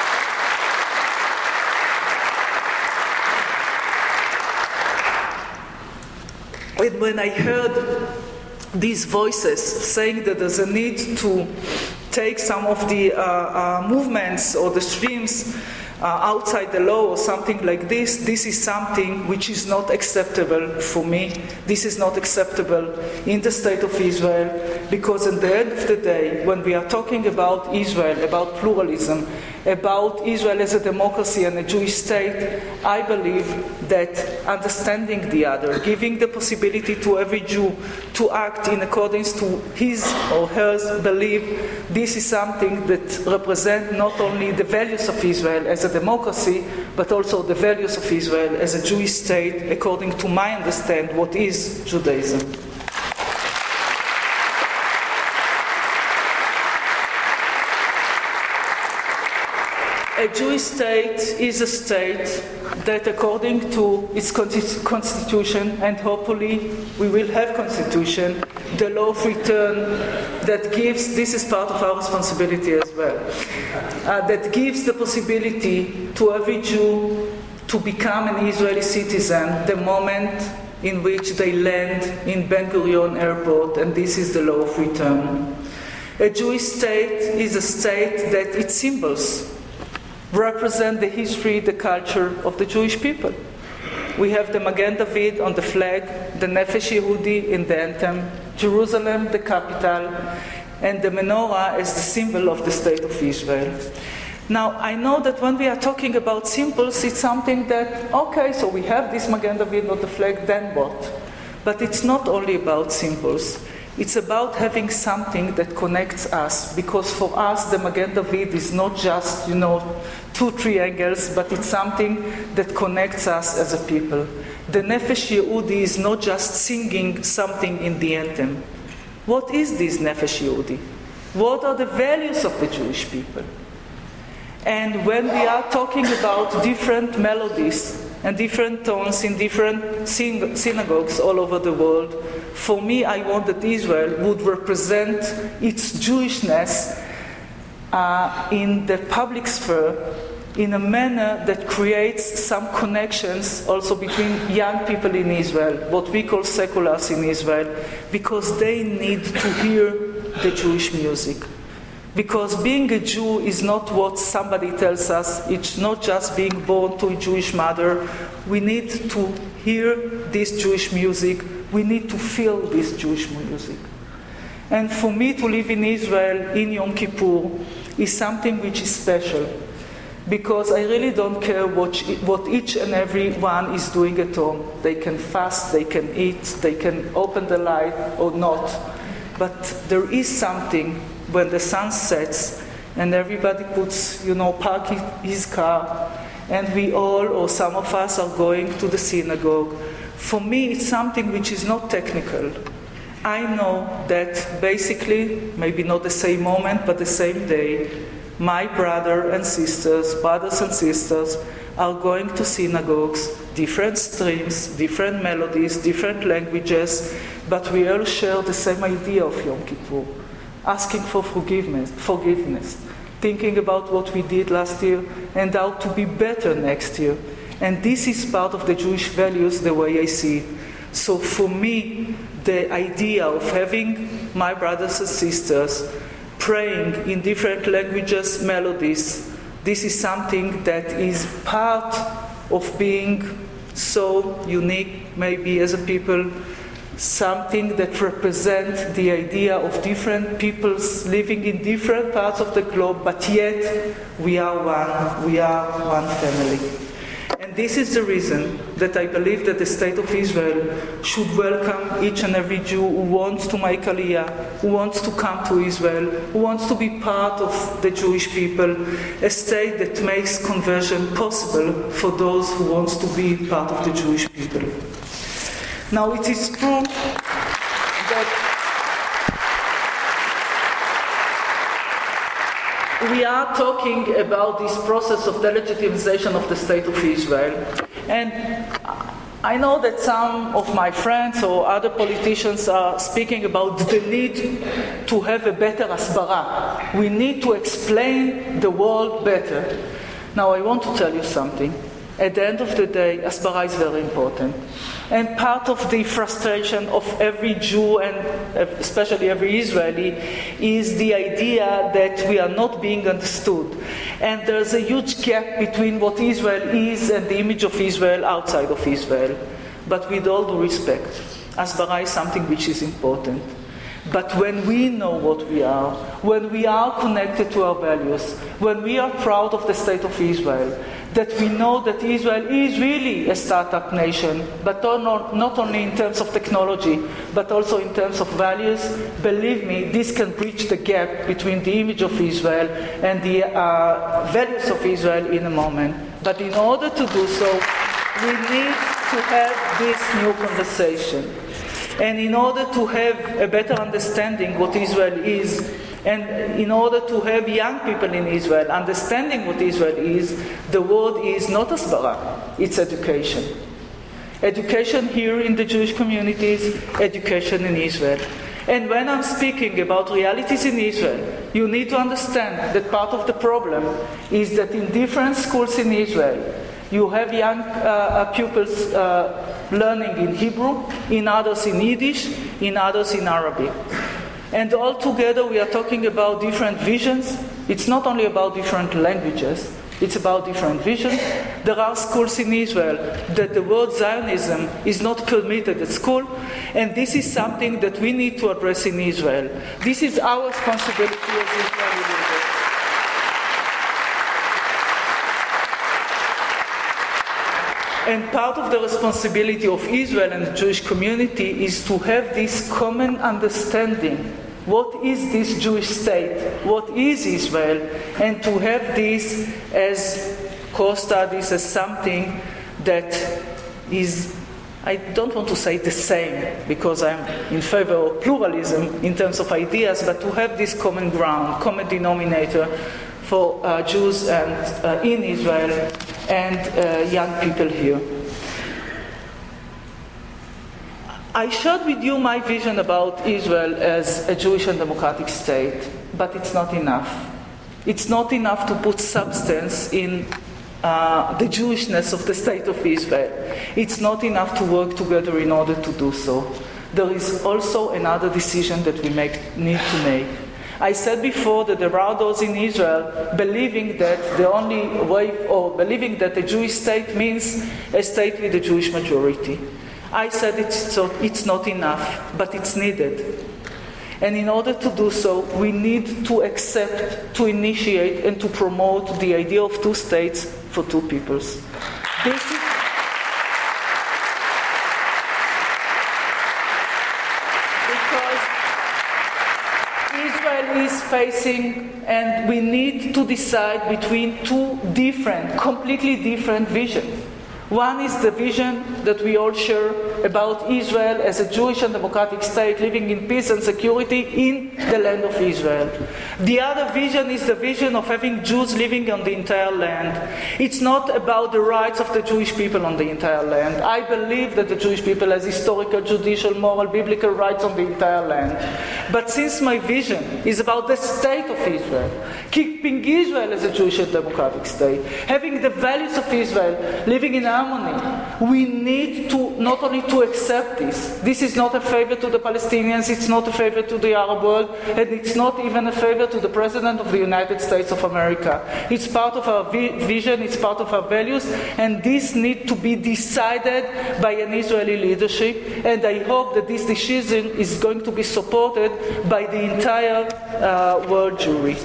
and when I heard these voices saying that there's a need to take some of the uh, uh, movements or the streams Uh, outside the law or something like this, this is something which is not acceptable for me. This is not acceptable in the state of Israel, because at the end of the day, when we are talking about Israel, about pluralism, about Israel as a democracy and a Jewish state, I believe that understanding the other, giving the possibility to every Jew to act in accordance to his or her belief, this is something that represents not only the values of Israel as a democracy, but also the values of Israel as a Jewish state, according to my understanding, what is Judaism. A Jewish state is a state that, according to its constitution, and hopefully we will have constitution, the law of return that gives, this is part of our responsibility as well, uh, that gives the possibility to every Jew to become an Israeli citizen the moment in which they land in Ben Gurion Airport, and this is the law of return. A Jewish state is a state that its symbols represent the history, the culture of the Jewish people. We have the Magen David on the flag, the Nefesh Yehudi in the anthem, Jerusalem, the capital, and the menorah as the symbol of the state of Israel. Now, I know that when we are talking about symbols, it's something that, okay, so we have this Magen David on the flag, then what? But it's not only about symbols. It's about having something that connects us, because for us the Magen David is not just, you know, two triangles, but it's something that connects us as a people. The Nefesh Yehudi is not just singing something in the anthem. What is this Nefesh Yehudi? What are the values of the Jewish people? And when we are talking about different melodies and different tones in different synagogues all over the world, for me, I want that Israel would represent its Jewishness uh, in the public sphere in a manner that creates some connections also between young people in Israel, what we call seculars in Israel, because they need to hear the Jewish music. Because being a Jew is not what somebody tells us, it's not just being born to a Jewish mother. We need to hear this Jewish music, we need to feel this Jewish music. And for me to live in Israel in Yom Kippur is something which is special, because I really don't care what, what each and every one is doing at home. They can fast, they can eat, they can open the light or not. But there is something when the sun sets and everybody puts, you know, park his car, and we all, or some of us, are going to the synagogue. For me, it's something which is not technical. I know that basically, maybe not the same moment, but the same day, my brother and sisters, brothers and sisters, are going to synagogues, different streams, different melodies, different languages, but we all share the same idea of Yom Kippur, asking for forgiveness, forgiveness, thinking about what we did last year and how to be better next year. And this is part of the Jewish values, the way I see it. So for me, the idea of having my brothers and sisters praying in different languages, melodies, this is something that is part of being so unique, maybe as a people, something that represents the idea of different peoples living in different parts of the globe, but yet we are one, we are one family. And this is the reason that I believe that the State of Israel should welcome each and every Jew who wants to make Aliyah, who wants to come to Israel, who wants to be part of the Jewish people, a state that makes conversion possible for those who want to be part of the Jewish people. Now, it is true that we are talking about this process of delegitimization of the State of Israel. And I know that some of my friends or other politicians are speaking about the need to have a better asbara. We need to explain the world better. Now, I want to tell you something. At the end of the day, asbara is very important. And part of the frustration of every Jew, and especially every Israeli, is the idea that we are not being understood. And there's a huge gap between what Israel is and the image of Israel outside of Israel. But with all due respect, asbara is something which is important. But when we know what we are, when we are connected to our values, when we are proud of the State of Israel, that we know that Israel is really a startup nation, but not only in terms of technology, but also in terms of values, believe me, this can bridge the gap between the image of Israel and the uh, values of Israel in a moment. But in order to do so, we need to have this new conversation. And in order to have a better understanding what Israel is, and in order to have young people in Israel understanding what Israel is, the word is not asbara, it's education. Education here in the Jewish communities, education in Israel. And when I'm speaking about realities in Israel, you need to understand that part of the problem is that in different schools in Israel, you have young uh, pupils uh, learning in Hebrew, in others in Yiddish, in others in Arabic. And all together we are talking about different visions. It's not only about different languages, it's about different visions. There are schools in Israel that the word Zionism is not permitted at school, and this is something that we need to address in Israel. This is our responsibility as Israeli leaders. And part of the responsibility of Israel and the Jewish community is to have this common understanding. What is this Jewish state? What is Israel? And to have this as core studies, as something that is, I don't want to say the same, because I'm in favor of pluralism in terms of ideas, but to have this common ground, common denominator for uh, Jews and uh, in Israel and uh, young people here. I shared with you my vision about Israel as a Jewish and democratic state, but it's not enough. It's not enough to put substance in uh, the Jewishness of the state of Israel. It's not enough to work together in order to do so. There is also another decision that we make, need to make. I said before that there are those in Israel believing that the only way, or believing that a Jewish state means a state with a Jewish majority. I said it's, so, it's not enough, but it's needed. And in order to do so, we need to accept, to initiate, and to promote the idea of two states for two peoples. This is is facing, and we need to decide between two different, completely different visions. One is the vision that we all share about Israel as a Jewish and democratic state living in peace and security in the land of Israel. The other vision is the vision of having Jews living on the entire land. It's not about the rights of the Jewish people on the entire land. I believe that the Jewish people has historical, judicial, moral, biblical rights on the entire land. But since my vision is about the state of Israel, keeping Israel as a Jewish and democratic state, having the values of Israel, living in harmony, we need to not only to accept this. This is not a favor to the Palestinians, it's not a favor to the Arab world, and it's not even a favor to the President of the United States of America. It's part of our vi- vision, it's part of our values, and this needs to be decided by an Israeli leadership, and I hope that this decision is going to be supported by the entire uh, world Jewry.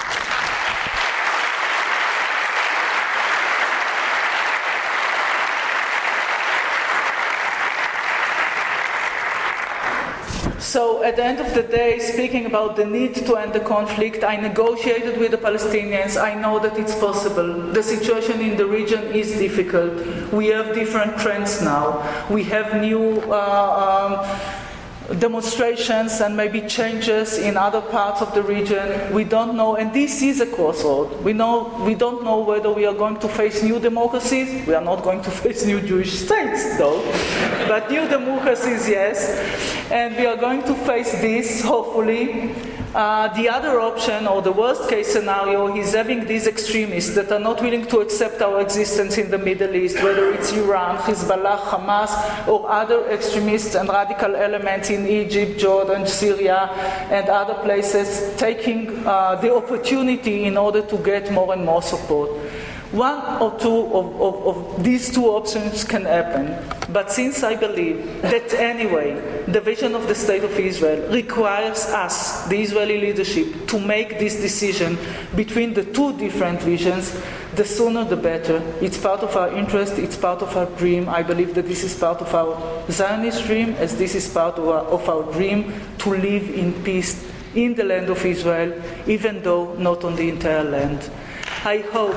So at the end of the day, speaking about the need to end the conflict, I negotiated with the Palestinians. I know that it's possible. The situation in the region is difficult. We have different trends now. We have new uh, um, demonstrations and maybe changes in other parts of the region. We don't know, and this is a crossroad. We know we don't know whether we are going to face new democracies. We are not going to face new Jewish states, though, but new democracies, yes. And we are going to face this, hopefully. Uh, the other option, or the worst case scenario, is having these extremists that are not willing to accept our existence in the Middle East, whether it's Iran, Hezbollah, Hamas, or other extremists and radical elements in Egypt, Jordan, Syria, and other places, taking uh, the opportunity in order to get more and more support. One or two of, of, of these two options can happen. But since I believe that anyway, the vision of the State of Israel requires us, the Israeli leadership, to make this decision between the two different visions, the sooner the better. It's part of our interest, it's part of our dream. I believe that this is part of our Zionist dream, as this is part of our, of our dream to live in peace in the land of Israel, even though not on the entire land. I hope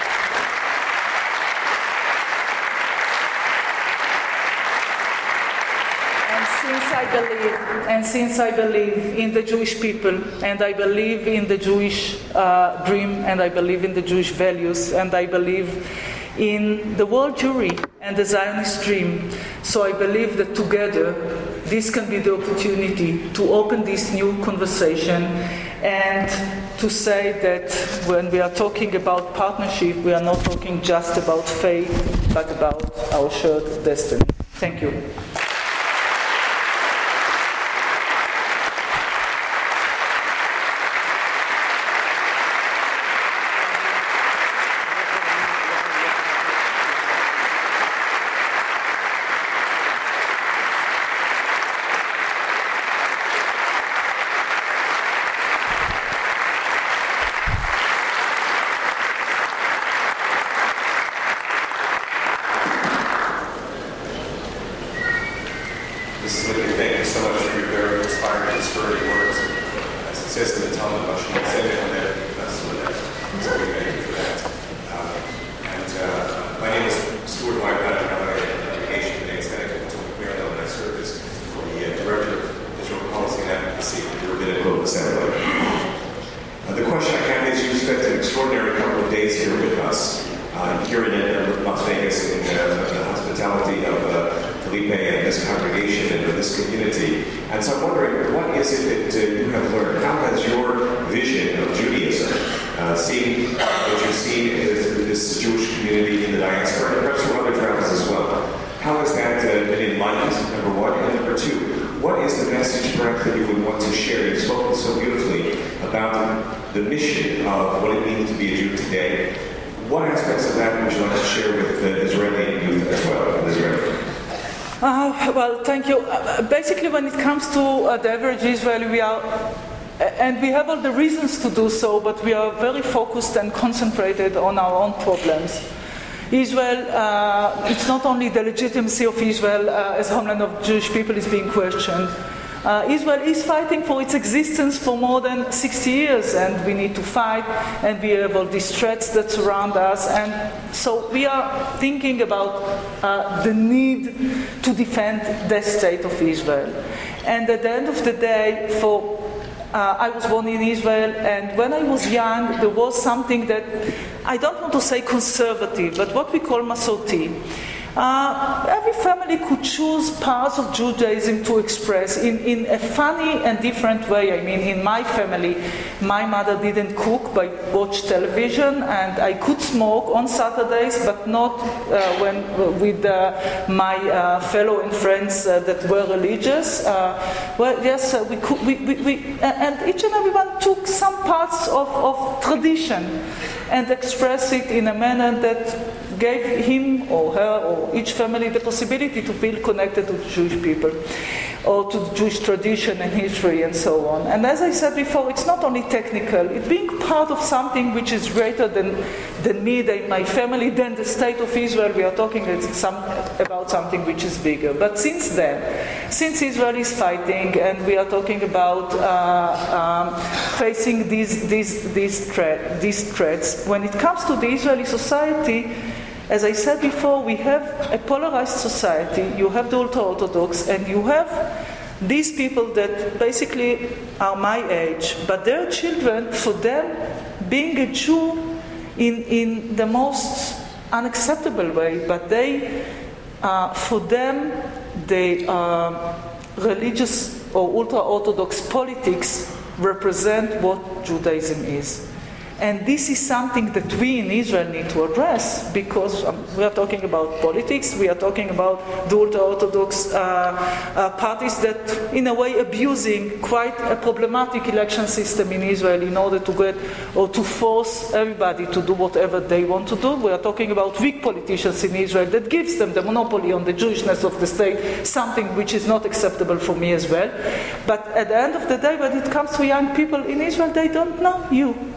I believe, and since I believe in the Jewish people, and I believe in the Jewish uh, dream, and I believe in the Jewish values, and I believe in the world Jewry and the Zionist dream, so I believe that together this can be the opportunity to open this new conversation and to say that when we are talking about partnership, we are not talking just about faith, but about our shared destiny. Thank you. Seeing what you've seen is this Jewish community in the diaspora, and perhaps from other travels as well. How has that uh, been enlightened, number one? And number two, what is the message, perhaps, that you would want to share? You've spoken so beautifully about the mission of what it means to be a Jew today. What aspects of that would you like to share with the Israeli youth as well, in Israel? Uh, well, thank you. Uh, basically, when it comes to uh, the average Israeli, we are, uh, and we have all the reasons to do so, but we are very focused and concentrated on our own problems. Israel, uh, it's not only the legitimacy of Israel uh, as homeland of Jewish people is being questioned. Uh, Israel is fighting for its existence for more than sixty years, and we need to fight, and we have all these threats that surround us, and so we are thinking about uh, the need to defend the state of Israel. And at the end of the day, for uh, I was born in Israel, and when I was young, there was something that I don't want to say conservative, but what we call Masorti. Uh, every family could choose parts of Judaism to express in, in a funny and different way. I mean, in my family, my mother didn't cook, but watched television, and I could smoke on Saturdays, but not uh, when with uh, my uh, fellow and friends uh, that were religious. Uh, well, yes, uh, we could, we, we, we, and each and everyone took some parts of, of tradition and expressed it in a manner that gave him or her or each family the possibility to feel connected to the Jewish people or to the Jewish tradition and history and so on. And as I said before, it's not only technical, it's being part of something which is greater than, than me, than my family, than the state of Israel. We are talking some, about something which is bigger. But since then, since Israel is fighting and we are talking about uh, um, facing these, these, these, threat, these threats, when it comes to the Israeli society, as I said before, we have a polarized society. You have the ultra-Orthodox, and you have these people that basically are my age, but their children, for them, being a Jew in, in the most unacceptable way, but they, uh, for them, the uh, religious or ultra-Orthodox politics represent what Judaism is. And this is something that we in Israel need to address, because um, we are talking about politics, we are talking about the ultra-Orthodox uh, uh, parties that, in a way, abusing quite a problematic election system in Israel in order to get or to force everybody to do whatever they want to do. We are talking about weak politicians in Israel that gives them the monopoly on the Jewishness of the state, something which is not acceptable for me as well. But at the end of the day, when it comes to young people in Israel, they don't know you.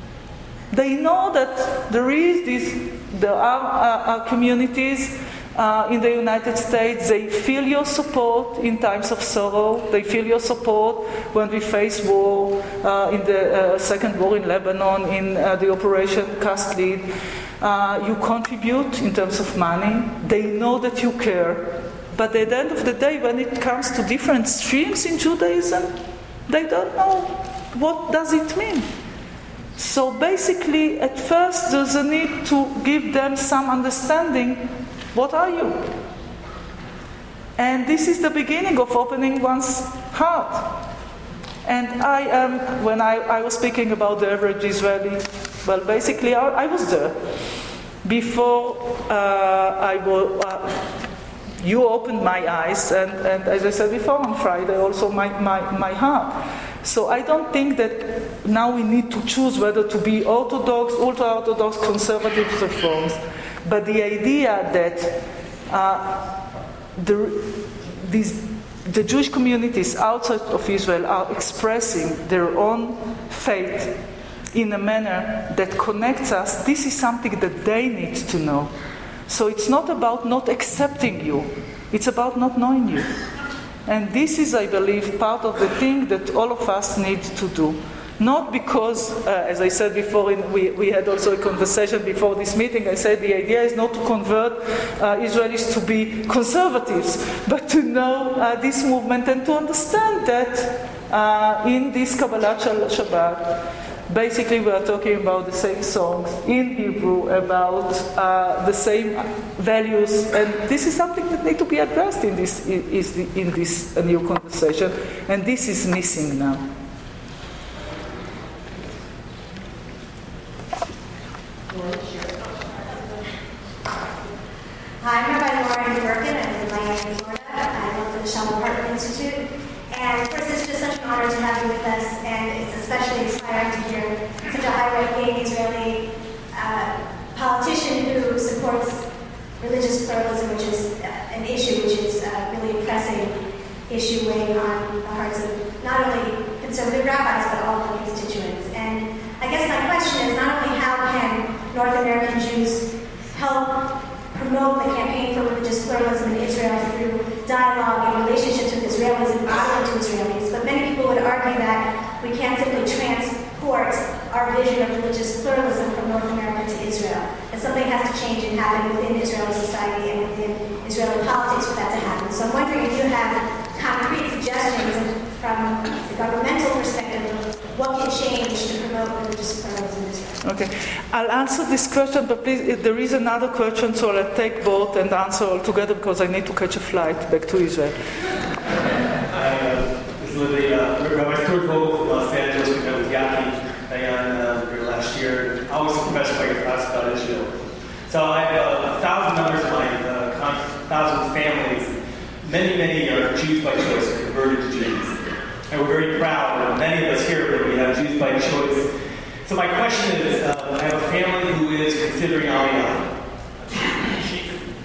They know that there is this, there are uh, communities uh, in the United States. They feel your support in times of sorrow. They feel your support when we face war, uh, in the uh, second war in Lebanon, in uh, the Operation Cast Lead. Uh, you contribute in terms of money. They know that you care. But at the end of the day, when it comes to different streams in Judaism, they don't know what does it mean. So basically, at first, there's a need to give them some understanding. What are you? And this is the beginning of opening one's heart. And I am, when I, I was speaking about the average Israeli, well, basically, I, I was there. Before uh, I was, uh, you opened my eyes, and, and as I said before on Friday, also my, my, my heart. So I don't think that now we need to choose whether to be Orthodox, ultra-Orthodox, conservative reforms. But the idea that uh, the, these, the Jewish communities outside of Israel are expressing their own faith in a manner that connects us, this is something that they need to know. So it's not about not accepting you, it's about not knowing you. And this is, I believe, part of the thing that all of us need to do. Not because, uh, as I said before, in, we, we had also a conversation before this meeting, I said the idea is not to convert uh, Israelis to be conservatives, but to know uh, this movement and to understand that uh, in this Kabbalat Shabbat, basically we are talking about the same songs in Hebrew, about uh, the same values, and this is something that needs to be addressed in this, is the, in this uh, new conversation, and this is missing now. Shalom Partner Institute. And first, it's just such an honor to have you with us, and it's especially inspiring to hear such a high-ranking Israeli uh, politician who supports religious pluralism, which is uh, an issue which is a really pressing issue weighing on the hearts of not only conservative rabbis, but all of the constituents. And I guess my question is not only how can North American Jews help promote the campaign for religious pluralism in Israel through dialogue and relationships with Israelis and modeling to Israelis, but many people would argue that we can't simply transport our vision of religious pluralism from North America to Israel, that something has to change and happen within Israeli society and within Israeli politics for that to happen. So I'm wondering if you have concrete suggestions from the governmental perspective of what can change to promote religious pluralism in Israel. Okay, I'll answer this question, but please, there is another question, so I'll take both and answer all together because I need to catch a flight back to Israel. Hi, uh, this is Lily. Uh, Rabbi Stuart Vogel from Los Angeles. We met with Yaki Dayan uh, here last year. I was a professor by your class about Israel. So I have uh, a thousand members of my uh, con- thousand families. Many, many are Jews by choice, or converted to Jews. And we're very proud, and many of us here, that we have Jews by choice. So my question is, uh, I have a family who is considering Aliyah. She,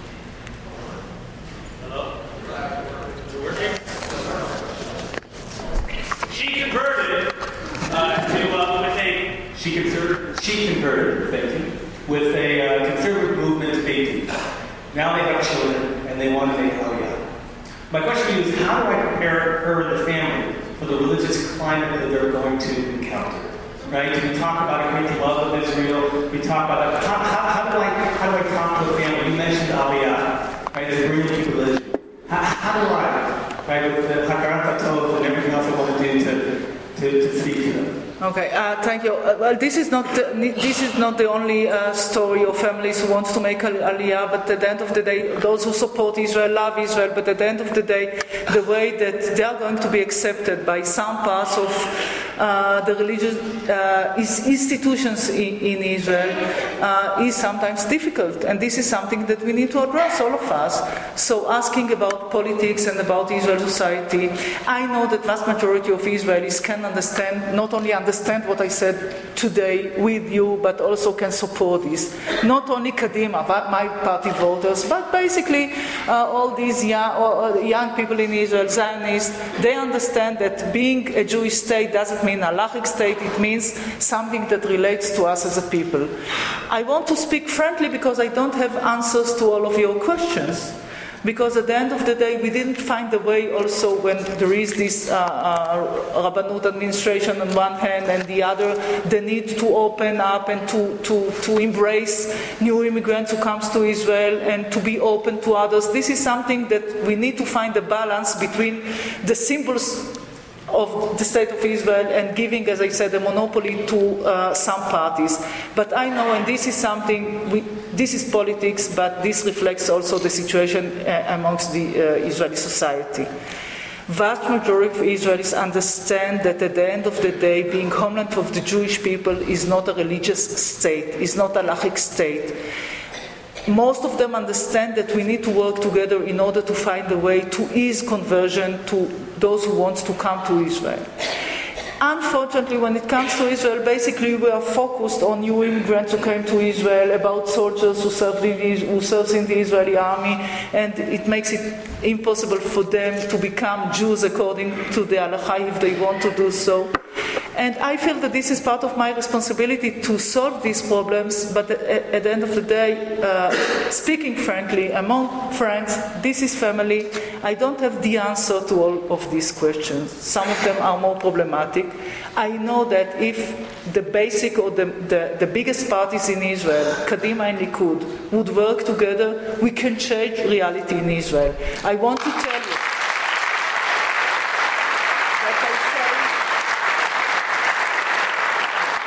hello? Is it working? She converted uh, to uh, with a she converted she converted thank you with a uh, conservative movement to Beit Din. Now they have children and they want to make Aliyah. My question is, how do I prepare her and the family for the religious climate that they're going to encounter? Right? We talk about a great love of Israel. We talk about how, how, how do I how do I talk to a family? You mentioned Aliyah, right? As a bringing religion. How, how do I, right, with the Hakarat HaTov and everything else I want to do to to, to speak to them? Okay, uh, thank you. Uh, well, this is not the, this is not the only uh, story of families who want to make Aliyah, but at the end of the day, those who support Israel love Israel, but at the end of the day, the way that they are going to be accepted by some parts of uh, the religious uh, institutions in, in Israel uh, is sometimes difficult, and this is something that we need to address, all of us. So asking about politics and about Israel society, I know that vast majority of Israelis can understand, not only understand understand what I said today with you, but also can support this. Not only Kadima, my party voters, but basically uh, all these young, uh, young people in Israel, Zionists, they understand that being a Jewish state doesn't mean a halachic state, it means something that relates to us as a people. I want to speak frankly because I don't have answers to all of your questions. Because at the end of the day, we didn't find a way also when there is this uh, uh, Rabbanut administration on one hand and the other, the need to open up and to, to, to embrace new immigrants who comes to Israel and to be open to others. This is something that we need to find a balance between the symbols of the State of Israel and giving, as I said, a monopoly to uh, some parties. But I know, and this is something, we, this is politics, but this reflects also the situation uh, amongst the uh, Israeli society. Vast majority of Israelis understand that at the end of the day, being homeland of the Jewish people is not a religious state, is not a halachic state. Most of them understand that we need to work together in order to find a way to ease conversion to those who want to come to Israel. Unfortunately, when it comes to Israel, basically we are focused on new immigrants who came to Israel, about soldiers who served in the, who serves in the Israeli army, and it makes it impossible for them to become Jews according to the halakha if they want to do so. And I feel that this is part of my responsibility to solve these problems, but at the end of the day, uh, speaking frankly, among friends, this is family. I don't have the answer to all of these questions. Some of them are more problematic. I know that if the basic or the, the, the biggest parties in Israel, Kadima and Likud, would work together, we can change reality in Israel. I want to tell you,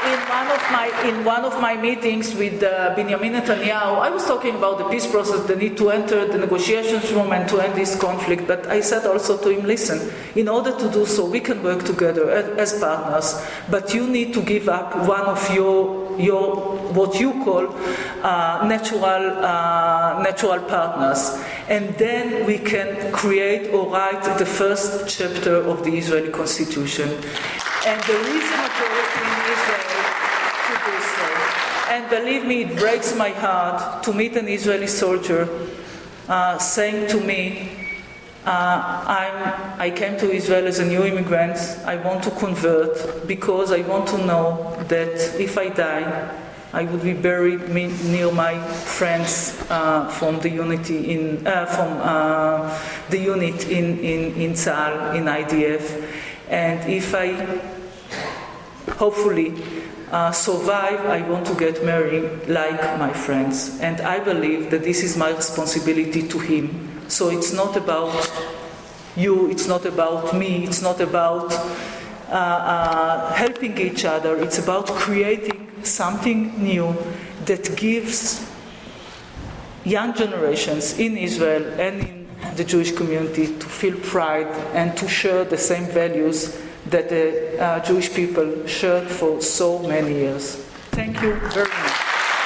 in one of my in one of my meetings with uh, Benjamin Netanyahu, I was talking about the peace process, the need to enter the negotiations room and to end this conflict. But I said also to him, listen, in order to do so, we can work together as, as partners. But you need to give up one of your your what you call uh, natural uh, natural partners, and then we can create or write the first chapter of the Israeli Constitution. And there is a majority in Israel to do so. And believe me, it breaks my heart to meet an Israeli soldier uh, saying to me, uh, I'm, I came to Israel as a new immigrant, I want to convert because I want to know that if I die, I would be buried near my friends uh, from the unity in uh, from uh, the unit in in in Tzahal, in I D F, and if I hopefully uh, survive, I want to get married like my friends, and I believe that this is my responsibility to him. So it's not about you, it's not about me, it's not about uh, uh, helping each other. It's about creating something new that gives young generations in Israel and in the Jewish community to feel pride and to share the same values that the uh, Jewish people shared for so many years. Thank you very much.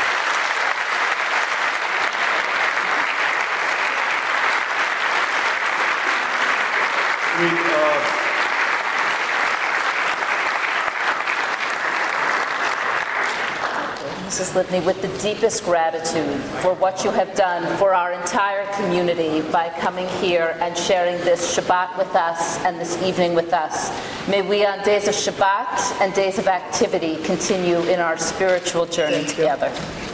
We, uh, Missus Livni, with the deepest gratitude for what you have done for our entire community by coming here and sharing this Shabbat with us and this evening with us. May we on days of Shabbat and days of activity continue in our spiritual journey together.